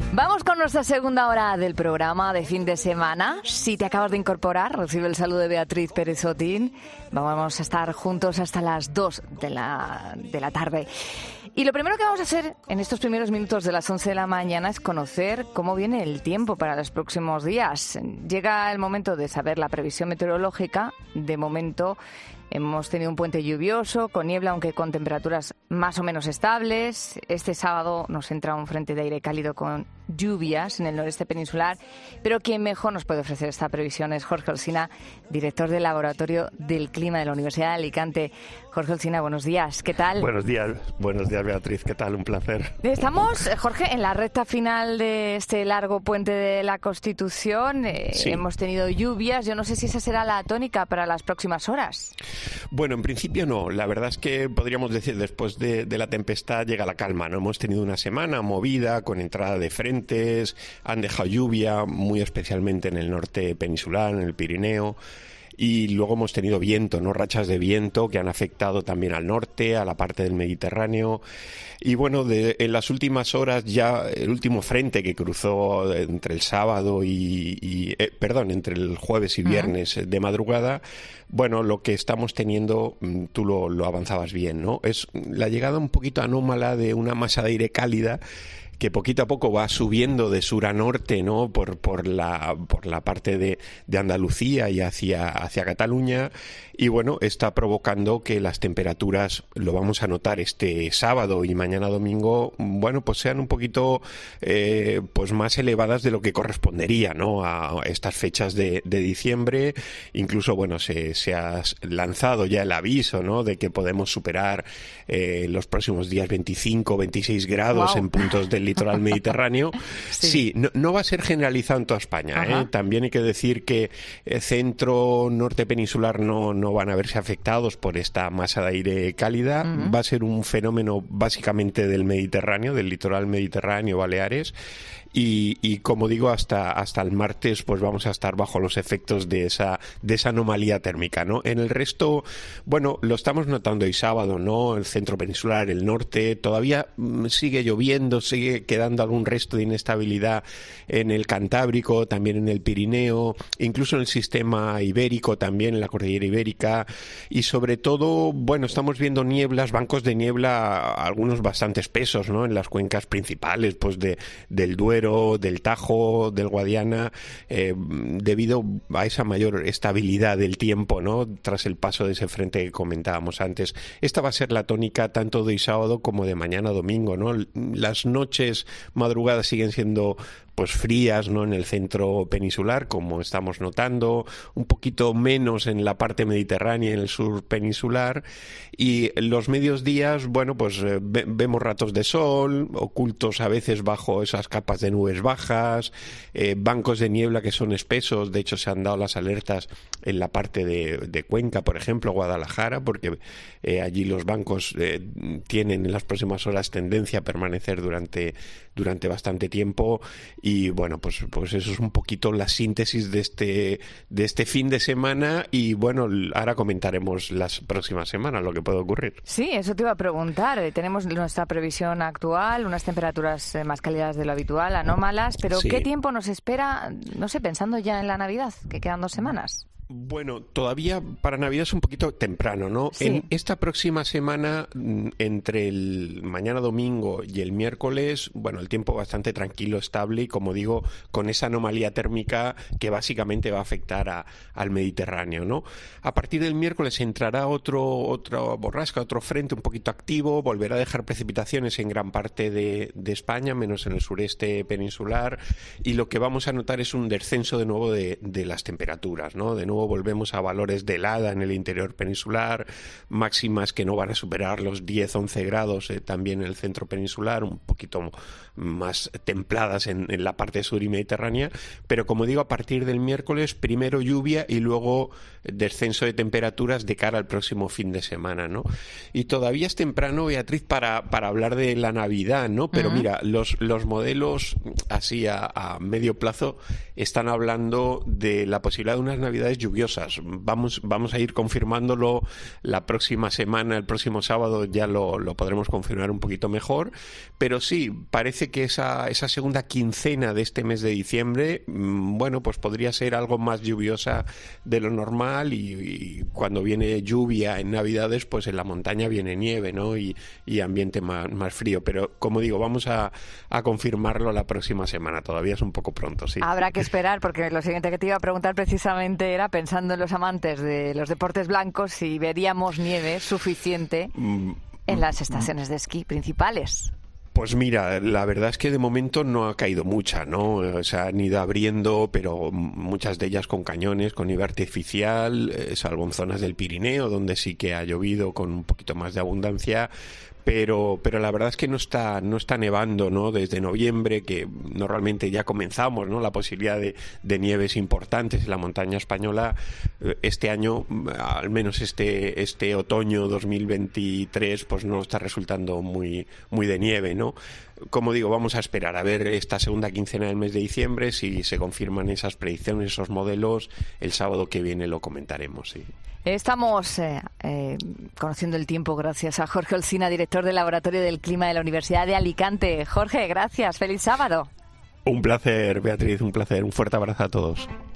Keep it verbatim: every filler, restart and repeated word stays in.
Vamos con nuestra segunda hora del programa de fin de semana. Si te acabas de incorporar, recibe el saludo de Beatriz Pérez Otín. Vamos a estar juntos hasta las dos de la, de la tarde. Y lo primero que vamos a hacer en estos primeros minutos de las once de la mañana es conocer cómo viene el tiempo para los próximos días. Llega el momento de saber la previsión meteorológica. De momento hemos tenido un puente lluvioso, con niebla, aunque con temperaturas más o menos estables. Este sábado nos entra un frente de aire cálido con lluvias en el noreste peninsular, pero quien mejor nos puede ofrecer esta previsión es Jorge Olcina, director del Laboratorio del Clima de la Universidad de Alicante. Jorge Olcina, buenos días, ¿qué tal? Buenos días, buenos días Beatriz, ¿qué tal? Un placer. Estamos, Jorge, en la recta final de este largo puente de la Constitución. Eh, sí. Hemos tenido lluvias, yo no sé si esa será la tónica para las próximas horas. Bueno, en principio no, la verdad es que podríamos decir después de, de la tempestad llega la calma, ¿no? Hemos tenido una semana movida con entrada de frentes, han dejado lluvia, muy especialmente en el norte peninsular, en el Pirineo. Y luego hemos tenido viento, ¿no? Rachas de viento que han afectado también al norte, a la parte del Mediterráneo. Y bueno, de, en las últimas horas ya el último frente que cruzó entre el sábado y... y eh, perdón, entre el jueves y viernes uh-huh. de madrugada, bueno, lo que estamos teniendo, tú lo, lo avanzabas bien, ¿no? Es la llegada un poquito anómala de una masa de aire cálida que poquito a poco va subiendo de sur a norte, ¿no? Por, por la, por la parte de, de Andalucía y hacia, hacia Cataluña. Y bueno, está provocando que las temperaturas, lo vamos a notar este sábado y mañana domingo, bueno, pues sean un poquito eh, pues más elevadas de lo que correspondería, ¿no? A estas fechas de, de diciembre. Incluso, bueno, se, se ha lanzado ya el aviso, ¿no? De que podemos superar eh, los próximos días veinticinco, veintiséis grados wow. en puntos del litoral mediterráneo. Sí, sí no, no va a ser generalizado en toda España, ¿eh? También hay que decir que eh, centro, norte peninsular no, no van a verse afectados por esta masa de aire cálida. Uh-huh. Va a ser un fenómeno básicamente del Mediterráneo, del litoral mediterráneo, Baleares. Y, y como digo, hasta hasta el martes pues vamos a estar bajo los efectos de esa de esa anomalía térmica, ¿no? En el resto, bueno, lo estamos notando hoy sábado, ¿no? El centro peninsular, el norte, todavía sigue lloviendo, sigue quedando algún resto de inestabilidad en el Cantábrico, también en el Pirineo, incluso en el sistema ibérico, también en la cordillera ibérica, y sobre todo, bueno, estamos viendo nieblas, bancos de niebla, algunos bastante espesos, ¿no? En las cuencas principales, pues de del Duero, del Tajo, del Guadiana, eh, debido a esa mayor estabilidad del tiempo, ¿no? Tras el paso de ese frente que comentábamos antes. Esta va a ser la tónica tanto de hoy sábado como de mañana domingo, ¿no? Las noches, madrugadas siguen siendo pues frías, ¿no? En el centro peninsular, como estamos notando, un poquito menos en la parte mediterránea, en el sur peninsular, y los medios días, bueno, pues eh, ve- vemos ratos de sol, ocultos a veces bajo esas capas de nubes bajas, eh, bancos de niebla que son espesos. De hecho se han dado las alertas en la parte de, de Cuenca, por ejemplo, Guadalajara, porque eh, allí los bancos eh, tienen en las próximas horas tendencia a permanecer durante, durante bastante tiempo. Y bueno, pues, pues eso es un poquito la síntesis de este, de este fin de semana. Y bueno, ahora comentaremos las próximas semanas lo que puede ocurrir. Sí, eso te iba a preguntar. Tenemos nuestra previsión actual, unas temperaturas más cálidas de lo habitual, anómalas, pero sí. ¿Qué tiempo nos espera? No sé, pensando ya en la Navidad, que quedan dos semanas. Bueno, todavía para Navidad es un poquito temprano, ¿no? Sí. En esta próxima semana, entre el mañana domingo y el miércoles, bueno, el tiempo bastante tranquilo, estable y, como digo, con esa anomalía térmica que básicamente va a afectar a, al Mediterráneo, ¿no? A partir del miércoles entrará otro, otra borrasca, otro frente un poquito activo, volverá a dejar precipitaciones en gran parte de, de España, menos en el sureste peninsular, y lo que vamos a notar es un descenso de nuevo de, de las temperaturas, ¿no? De nuevo volvemos a valores de helada en el interior peninsular, máximas que no van a superar los diez a once grados eh, también en el centro peninsular, un poquito más templadas en, en la parte sur y mediterránea, pero como digo, a partir del miércoles, primero lluvia y luego descenso de temperaturas de cara al próximo fin de semana, ¿no? Y todavía es temprano, Beatriz, para, para hablar de la Navidad, ¿no? Pero uh-huh. mira, los, los modelos así a, a medio plazo están hablando de la posibilidad de unas Navidades lluviosas. Vamos, vamos a ir confirmándolo la próxima semana, el próximo sábado ya lo, lo podremos confirmar un poquito mejor, pero sí, parece que esa, esa segunda quincena de este mes de diciembre, bueno, pues podría ser algo más lluviosa de lo normal y, y cuando viene lluvia en Navidades, pues en la montaña viene nieve, ¿no? Y, y ambiente más, más frío, pero como digo, vamos a, a confirmarlo la próxima semana, todavía es un poco pronto, sí. Habrá que esperar, porque lo siguiente que te iba a preguntar precisamente era, pensando en los amantes de los deportes blancos, si veríamos nieve suficiente mm, en las estaciones de esquí principales. Pues mira, la verdad es que de momento no ha caído mucha, ¿no? O sea, han ido abriendo, pero muchas de ellas con cañones, con nieve artificial, eh, salvo en zonas del Pirineo, donde sí que ha llovido con un poquito más de abundancia. Pero, pero la verdad es que no está, no está nevando, ¿no? Desde noviembre, que normalmente ya comenzamos, ¿no? La posibilidad de, de nieves importantes en la montaña española. Este año, al menos este, este otoño dos mil veintitrés, pues no está resultando muy, muy de nieve, ¿no? Como digo, vamos a esperar a ver esta segunda quincena del mes de diciembre, si se confirman esas predicciones, esos modelos. El sábado que viene lo comentaremos, sí. Estamos eh, eh, conociendo el tiempo gracias a Jorge Olcina, director del Laboratorio del Clima de la Universidad de Alicante. Jorge, gracias. Feliz sábado. Un placer, Beatriz, un placer. Un fuerte abrazo a todos.